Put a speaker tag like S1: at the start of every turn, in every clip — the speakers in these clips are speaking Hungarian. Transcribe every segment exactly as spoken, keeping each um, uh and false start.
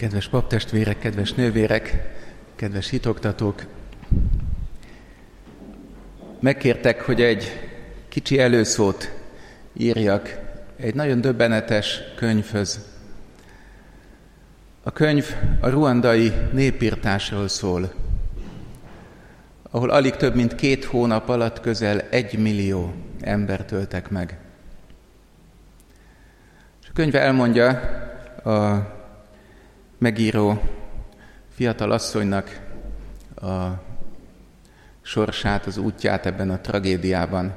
S1: Kedves paptestvérek, kedves nővérek, kedves hitoktatók! Megkértek, hogy egy kicsi előszót írjak egy nagyon döbbenetes könyvhöz. A könyv a ruandai népirtásról szól, ahol alig több mint két hónap alatt közel egy millió embert öltek meg. És a könyv elmondja a megíró fiatal asszonynak a sorsát, az útját ebben a tragédiában.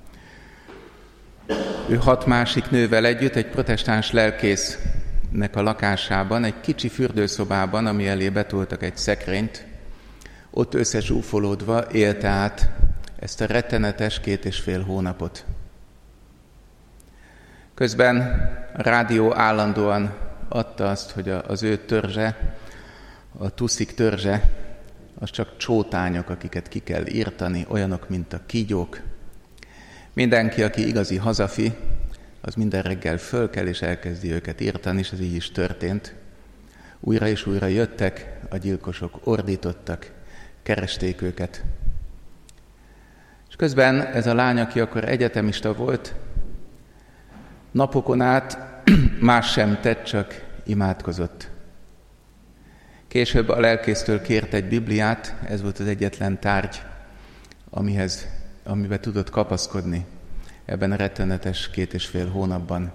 S1: Ő hat másik nővel együtt egy protestáns lelkésznek a lakásában, egy kicsi fürdőszobában, ami elé betoltak egy szekrényt, ott összezsúfolódva élte át ezt a rettenetes két és fél hónapot. Közben a rádió állandóan adta azt, hogy az ő törzse, a tuszik törzse, az csak csótányok, akiket ki kell írtani, olyanok, mint a kígyók. Mindenki, aki igazi hazafi, az minden reggel föl kell és elkezdi őket írtani, és ez így is történt. Újra és újra jöttek, a gyilkosok ordítottak, keresték őket. És közben ez a lány, aki akkor egyetemista volt, napokon át más sem tett, csak imádkozott. Később a lelkésztől kért egy Bibliát, ez volt az egyetlen tárgy, amihez, amiben tudott kapaszkodni ebben a rettenetes két és fél hónapban.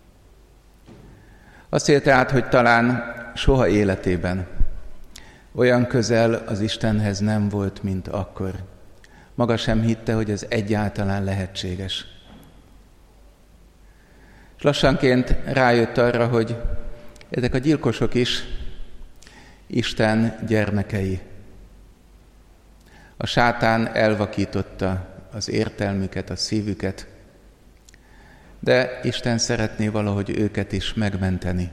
S1: Azt élte át, hogy talán soha életében olyan közel az Istenhez nem volt, mint akkor. Maga sem hitte, hogy ez egyáltalán lehetséges. És lassanként rájött arra, hogy ezek a gyilkosok is Isten gyermekei. A sátán elvakította az értelmüket, a szívüket, de Isten szeretné valahogy őket is megmenteni.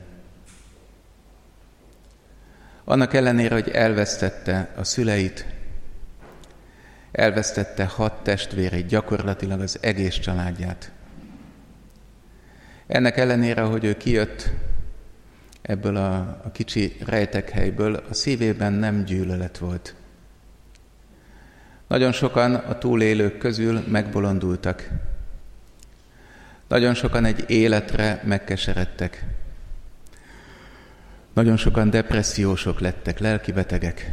S1: Annak ellenére, hogy elvesztette a szüleit, elvesztette hat testvérét, gyakorlatilag az egész családját. Ennek ellenére, hogy ő kijött ebből a, a kicsi rejtekhelyből, a szívében nem gyűlölet volt. Nagyon sokan a túlélők közül megbolondultak. Nagyon sokan egy életre megkeseredtek. Nagyon sokan depressziósok lettek, lelkibetegek.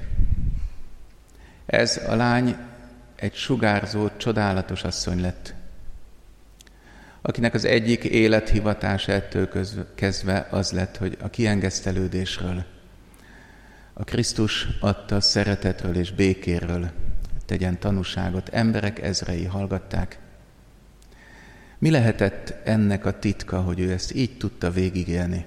S1: Ez a lány egy sugárzó, csodálatos asszony lett, akinek az egyik élethivatása ettől kezdve az lett, hogy a kiengesztelődésről, a Krisztus adta szeretetről és békéről tegyen tanúságot. Emberek ezrei hallgatták. Mi lehetett ennek a titka, hogy ő ezt így tudta végigélni?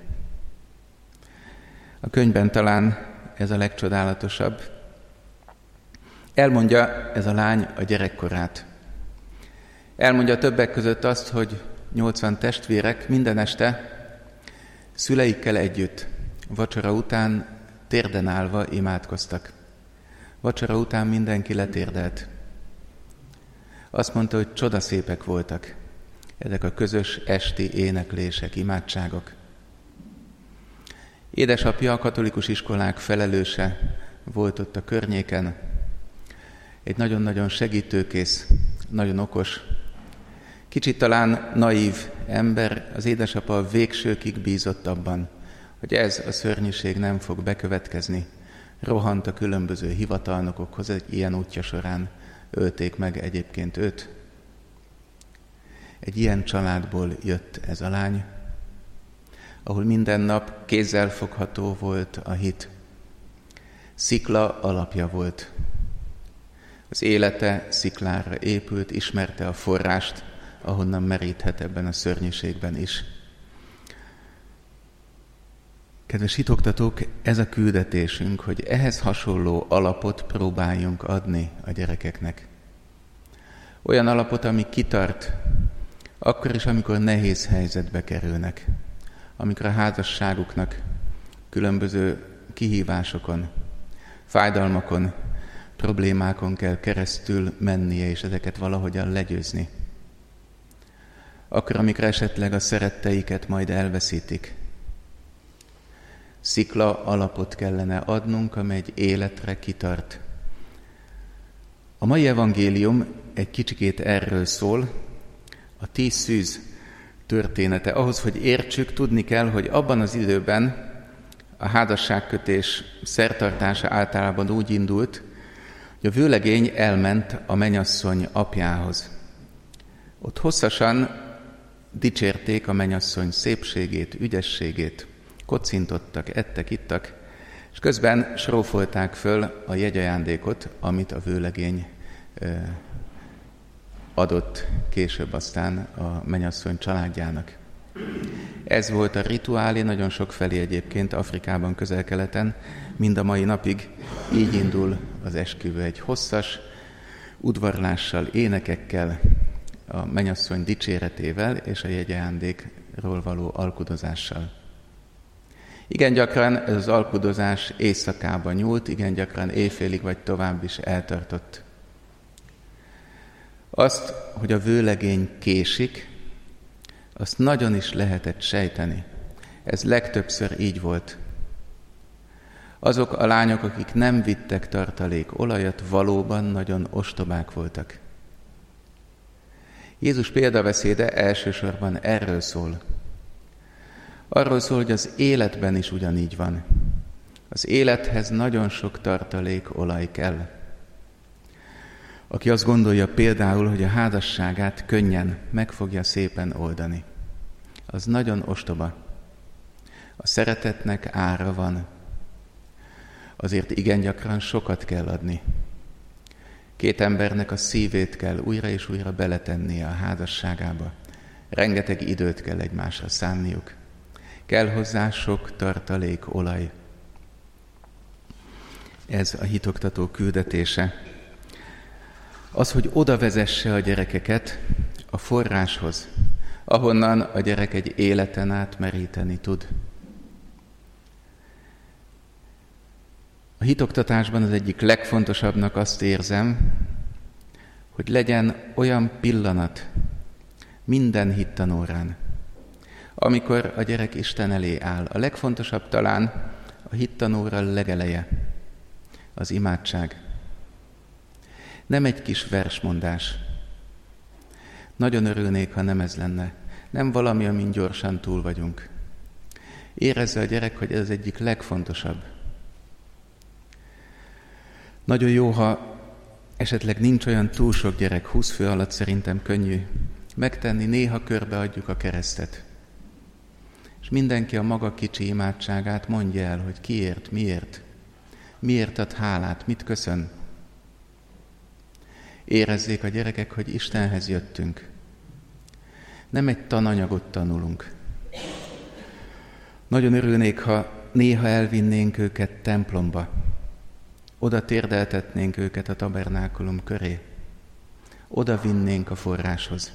S1: A könyvben talán ez a legcsodálatosabb. Elmondja ez a lány a gyerekkorát. Elmondja többek között azt, hogy nyolcvan testvérek minden este szüleikkel együtt, vacsora után térden állva imádkoztak. Vacsora után mindenki letérdelt. Azt mondta, hogy csodaszépek voltak ezek a közös esti éneklések, imádságok. Édesapja a katolikus iskolák felelőse volt ott a környéken. Egy nagyon-nagyon segítőkész, nagyon okos, kicsit talán naív ember. Az édesapa a végsőkig bízott abban, hogy ez a szörnyűség nem fog bekövetkezni. Rohant a különböző hivatalnokokhoz, egy ilyen útja során ölték meg egyébként őt. Egy ilyen családból jött ez a lány, ahol minden nap kézzelfogható volt a hit. Szikla alapja volt. Az élete sziklára épült, ismerte a forrást, ahonnan meríthet ebben a szörnyűségben is. Kedves hitoktatók, ez a küldetésünk, hogy ehhez hasonló alapot próbáljunk adni a gyerekeknek. Olyan alapot, ami kitart, akkor is, amikor nehéz helyzetbe kerülnek, amikor a házasságuknak különböző kihívásokon, fájdalmakon, problémákon kell keresztül mennie, és ezeket valahogyan legyőzni. Akkor, amikor esetleg a szeretteiket majd elveszítik. Szikla alapot kellene adnunk, amely egy életre kitart. A mai evangélium egy kicsikét erről szól, a tíz szűz története. Ahhoz, hogy értsük, tudni kell, hogy abban az időben a házasságkötés szertartása általában úgy indult, hogy a vőlegény elment a mennyasszony apjához. Ott hosszasan dicsérték a mennyasszony szépségét, ügyességét, kocintottak, ettek, ittak, és közben srófolták föl a jegyajándékot, amit a vőlegény adott később aztán a mennyasszony családjának. Ez volt a rituálé, nagyon sok felé egyébként Afrikában, Közel-Keleten, mind a mai napig így indul az esküvő. Egy hosszas udvarlással, énekekkel, a mennyasszony dicséretével és a jegyajándékról való alkudozással. Igen gyakran ez az alkudozás éjszakába nyúlt, igen gyakran éjfélig vagy tovább is eltartott. Azt, hogy a vőlegény késik, azt nagyon is lehetett sejteni. Ez legtöbbször így volt. Azok a lányok, akik nem vittek tartalék olajat, valóban nagyon ostobák voltak. Jézus példabeszéde elsősorban erről szól. Arról szól, hogy az életben is ugyanígy van. Az élethez nagyon sok tartalék olaj kell. Aki azt gondolja például, hogy a házasságát könnyen meg fogja szépen oldani, az nagyon ostoba. A szeretetnek ára van. Azért igen gyakran sokat kell adni. Két embernek a szívét kell újra és újra beletennie a házasságába. Rengeteg időt kell egymásra szánniuk. Kell hozzá sok tartalék olaj. Ez a hitoktató küldetése. Az, hogy oda vezesse a gyerekeket a forráshoz, ahonnan a gyerek egy életen át meríteni tud. A hitoktatásban az egyik legfontosabbnak azt érzem, hogy legyen olyan pillanat minden hittanórán, amikor a gyerek Isten elé áll. A legfontosabb talán a hittanóra legeleje, az imádság. Nem egy kis versmondás. Nagyon örülnék, ha nem ez lenne. Nem valami, amin gyorsan túl vagyunk. Érezze a gyerek, hogy ez az egyik legfontosabb. Nagyon jó, ha esetleg nincs olyan túl sok gyerek, húsz fő alatt szerintem könnyű megtenni, néha körbeadjuk a keresztet. És mindenki a maga kicsi imádságát mondja el, hogy kiért, miért, miért ad hálát, mit köszön. Érezzék a gyerekek, hogy Istenhez jöttünk. Nem egy tananyagot tanulunk. Nagyon örülnék, ha néha elvinnénk őket templomba. Oda térdeltetnénk őket a tabernákulum köré. Oda vinnénk a forráshoz.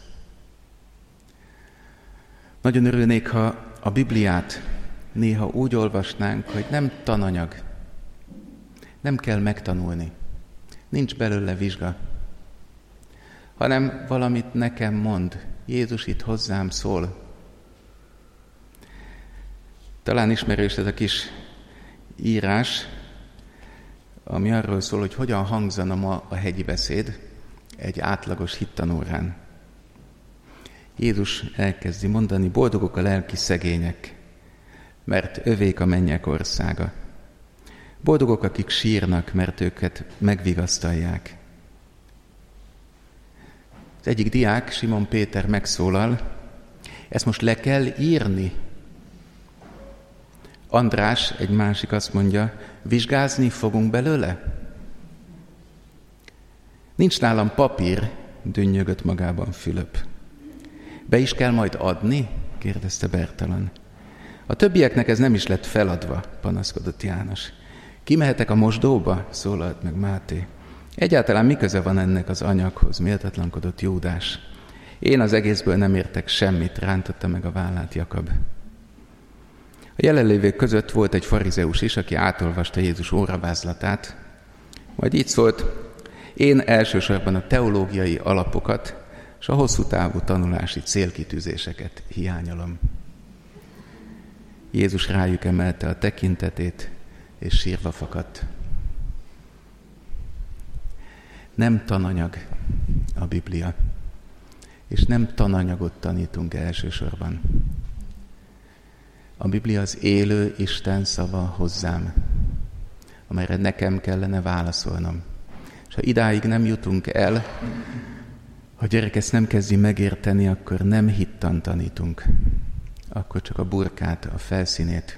S1: Nagyon örülnék, ha a Bibliát néha úgy olvasnánk, hogy nem tananyag. Nem kell megtanulni. Nincs belőle vizsga. Hanem valamit nekem mond. Jézus itt hozzám szól. Talán ismerős ez a kis írás, ami arról szól, hogy hogyan hangzana ma a hegyi beszéd egy átlagos hittanórán. Jézus elkezdi mondani, boldogok a lelki szegények, mert övék a mennyek országa. Boldogok, akik sírnak, mert őket megvigasztalják. Az egyik diák, Simon Péter megszólal, ezt most le kell írni. András, egy másik azt mondja, vizsgázni fogunk belőle? Nincs nálam papír, dünnyögött magában Fülöp. Be is kell majd adni? Kérdezte Bertalan. A többieknek ez nem is lett feladva, panaszkodott János. Kimehetek a mosdóba? Szólalt meg Máté. Egyáltalán mi köze van ennek az anyaghoz? Méltatlankodott Júdás. Én az egészből nem értek semmit, rántotta meg a vállát Jakab. A jelenlévők között volt egy farizeus is, aki átolvasta Jézus óravázlatát, majd így szólt, én elsősorban a teológiai alapokat és a hosszú távú tanulási célkitűzéseket hiányolom. Jézus rájuk emelte a tekintetét, és sírva fakadt. Nem tananyag a Biblia, és nem tananyagot tanítunk elsősorban. A Biblia az élő Isten szava hozzám, amelyre nekem kellene válaszolnom. És ha idáig nem jutunk el, ha a gyerek ezt nem kezdi megérteni, akkor nem hittan tanítunk. Akkor csak a burkát, a felszínét.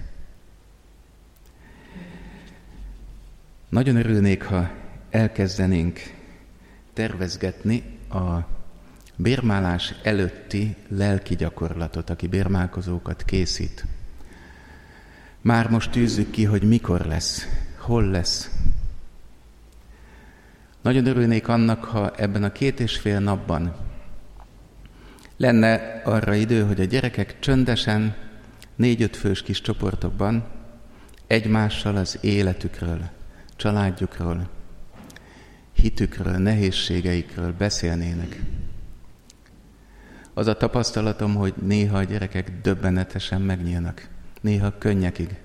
S1: Nagyon örülnék, ha elkezdenénk tervezgetni a bérmálás előtti lelki gyakorlatot, aki bérmálkozókat készít. Már most tűzzük ki, hogy mikor lesz, hol lesz. Nagyon örülnék annak, ha ebben a két és fél napban lenne arra idő, hogy a gyerekek csöndesen, négy-öt fős kis csoportokban egymással az életükről, családjukról, hitükről, nehézségeikről beszélnének. Az a tapasztalatom, hogy néha a gyerekek döbbenetesen megnyílnak, néha könnyekig.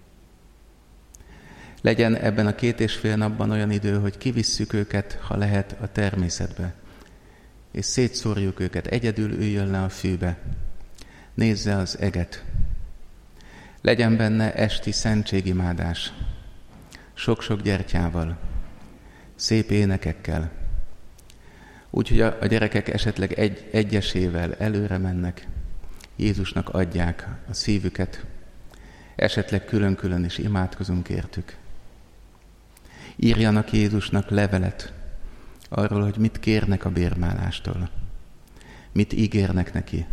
S1: Legyen ebben a két és fél napban olyan idő, hogy kivisszük őket, ha lehet, a természetbe, és szétszórjuk őket, egyedül üljön le a fűbe, nézze az eget. Legyen benne esti szentségimádás, sok-sok gyertyával, szép énekekkel, úgyhogy a, a gyerekek esetleg egy, egyesével előre mennek, Jézusnak adják a szívüket, esetleg külön-külön is imádkozunk értük. Írjanak Jézusnak levelet arról, hogy mit kérnek a bérmálástól, mit ígérnek neki.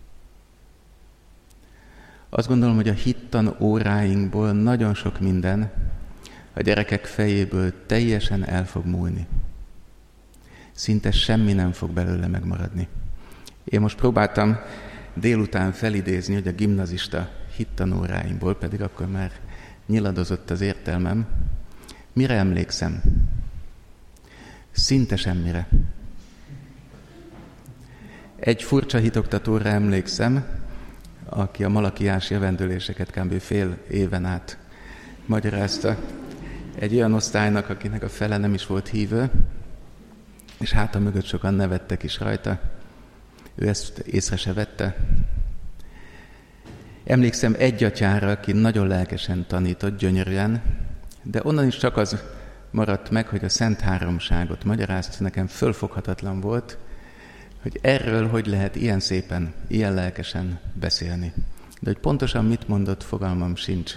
S1: Azt gondolom, hogy a hittan óráinkból nagyon sok minden a gyerekek fejéből teljesen el fog múlni. Szinte semmi nem fog belőle megmaradni. Én most próbáltam délután felidézni, hogy a gimnazista hittanóráimból, pedig akkor már nyiladozott az értelmem, mire emlékszem? Szinte semmire. Egy furcsa hitoktatóra emlékszem, aki a malakiás jövendőléseket kb. Fél éven át magyarázta egy olyan osztálynak, akinek a fele nem is volt hívő, és háta mögött sokan nevettek is rajta. Ő ezt észre se vette. Emlékszem egy atyára, aki nagyon lelkesen tanított, gyönyörűen, de onnan is csak az maradt meg, hogy a Szent Háromságot magyarázta, nekem fölfoghatatlan volt, hogy erről hogy lehet ilyen szépen, ilyen lelkesen beszélni. De hogy pontosan mit mondott, fogalmam sincs.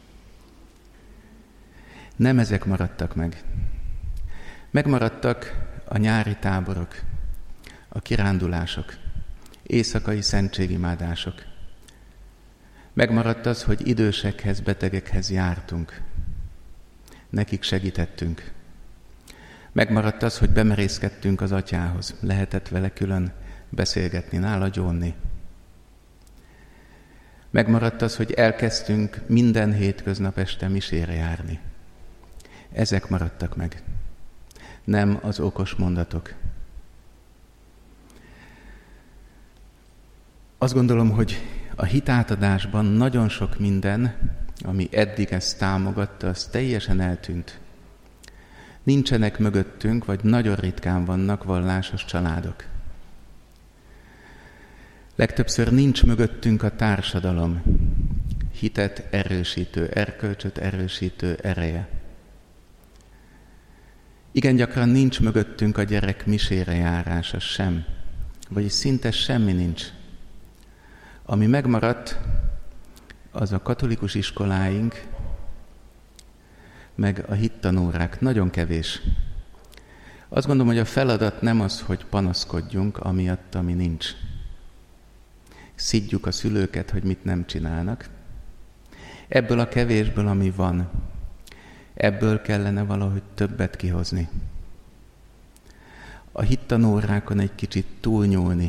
S1: Nem ezek maradtak meg. Megmaradtak a nyári táborok, a kirándulások, éjszakai szentségimádások. Megmaradt az, hogy idősekhez, betegekhez jártunk. Nekik segítettünk. Megmaradt az, hogy bemerészkedtünk az atyához. Lehetett vele külön beszélgetni, nála gyónni. Megmaradt az, hogy elkezdtünk minden hétköznap este misére járni. Ezek maradtak meg. Nem az okos mondatok. Azt gondolom, hogy a hitátadásban nagyon sok minden, ami eddig ezt támogatta, az teljesen eltűnt. Nincsenek mögöttünk, vagy nagyon ritkán vannak vallásos családok. Legtöbbször nincs mögöttünk a társadalom, hitet erősítő, erkölcsöt erősítő ereje. Igen gyakran nincs mögöttünk a gyerek misére járása sem, vagyis szinte semmi nincs. Ami megmaradt, az a katolikus iskoláink, meg a hittanórák. Nagyon kevés. Azt gondolom, hogy a feladat nem az, hogy panaszkodjunk amiatt, ami nincs. Szidjuk a szülőket, hogy mit nem csinálnak. Ebből a kevésből, ami van, ebből kellene valahogy többet kihozni. A hittanórákon egy kicsit túlnyúlni.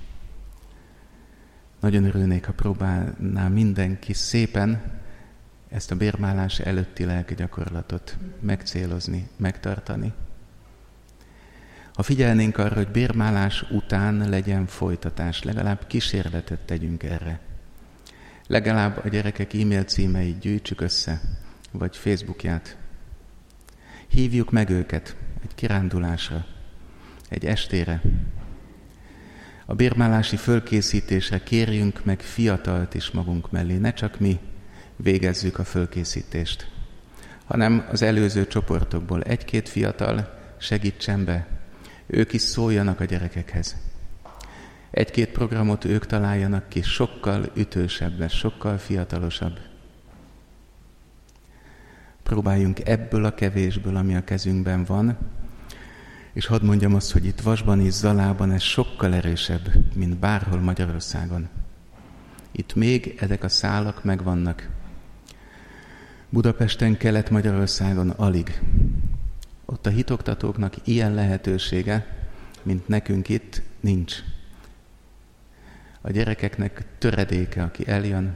S1: Nagyon örülnék, ha próbálná mindenki szépen ezt a bérmálás előtti lelki gyakorlatot megcélozni, megtartani. Ha figyelnénk arra, hogy bérmálás után legyen folytatás, legalább kísérletet tegyünk erre. Legalább a gyerekek e-mail címeit gyűjtsük össze, vagy Facebookját. Hívjuk meg őket egy kirándulásra, egy estére. A bérmálási fölkészítésre kérjünk meg fiatalt is magunk mellé, ne csak mi végezzük a fölkészítést, hanem az előző csoportokból egy-két fiatal segítsen be, ők is szóljanak a gyerekekhez. Egy-két programot ők találjanak ki, sokkal ütősebb lesz, sokkal fiatalosabb. Próbáljunk ebből a kevésből, ami a kezünkben van, és hadd mondjam azt, hogy itt Vasban és Zalában ez sokkal erősebb, mint bárhol Magyarországon. Itt még ezek a szálak megvannak. Budapesten, Kelet-Magyarországon alig. Ott a hitoktatóknak ilyen lehetősége, mint nekünk itt, nincs. A gyerekeknek töredéke, aki eljön,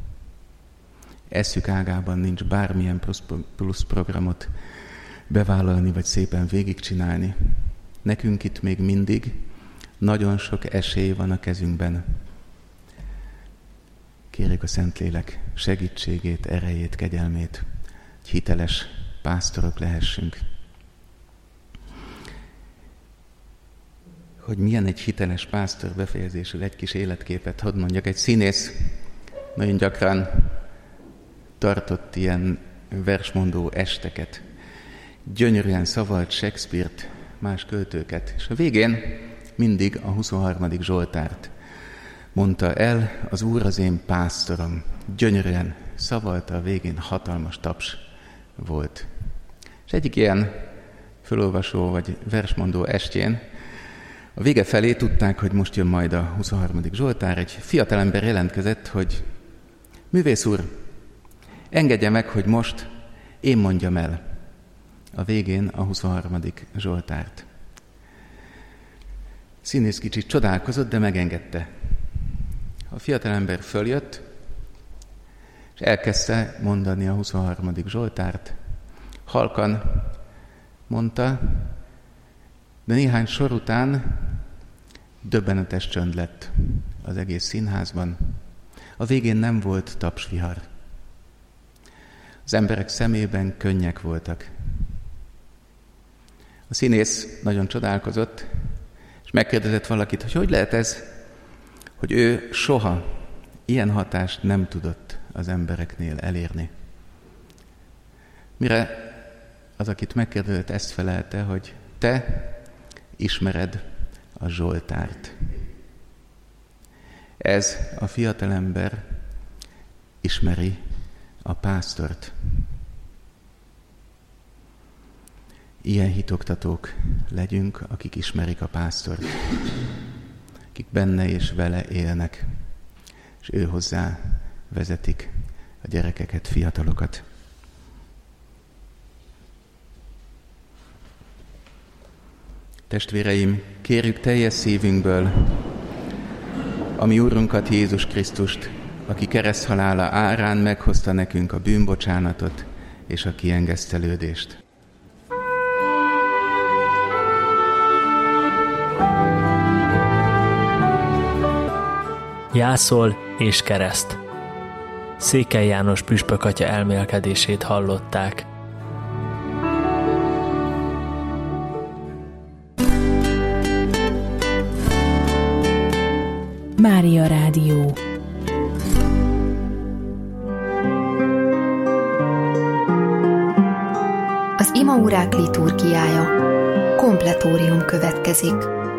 S1: eszük ágában nincs bármilyen plusz, plusz programot bevállalni, vagy szépen végigcsinálni. Nekünk itt még mindig nagyon sok esély van a kezünkben. Kérjük a Szentlélek segítségét, erejét, kegyelmét, hogy hiteles pásztorok lehessünk. Hogy milyen egy hiteles pásztor, befejezésül egy kis életképet hadd mondjak. Egy színész nagyon gyakran tartott ilyen versmondó esteket. Gyönyörűen szavalt Shakespeare-t, más költőket, és a végén mindig a huszonharmadik Zsoltárt mondta el: az Úr az én pásztorom. Gyönyörűen szavalta, a végén hatalmas taps volt. És egyik ilyen fölolvasó vagy versmondó estjén a vége felé tudták, hogy most jön majd a huszonharmadik Zsoltár, egy fiatalember jelentkezett, hogy művész úr, engedje meg, hogy most én mondjam el a végén a huszonharmadik Zsoltárt. Színész kicsit csodálkozott, de megengedte. A fiatalember följött, és elkezdte mondani a huszonharmadik Zsoltárt. Halkan mondta, de néhány sor után döbbenetes csönd lett az egész színházban. A végén nem volt tapsvihar. Az emberek szemében könnyek voltak. A színész nagyon csodálkozott, és megkérdezett valakit, hogy hogy lehet ez, hogy ő soha ilyen hatást nem tudott az embereknél elérni. Mire az, akit megkérdezett, ezt felelte, hogy te ismered a Zsoltárt. Ez a fiatalember ismeri a pásztort. Ilyen hitoktatók legyünk, akik ismerik a pásztort, akik benne és vele élnek, és ő hozzá vezetik a gyerekeket, fiatalokat. Testvéreim, kérjük teljes szívünkből a mi Úrunkat, Jézus Krisztust, aki kereszthalála árán meghozta nekünk a bűnbocsánatot és a kiengesztelődést.
S2: Jászol és kereszt. Székely János püspök atya elmélkedését hallották.
S3: Mária Rádió. Az imaórák liturgiája. Kompletórium következik.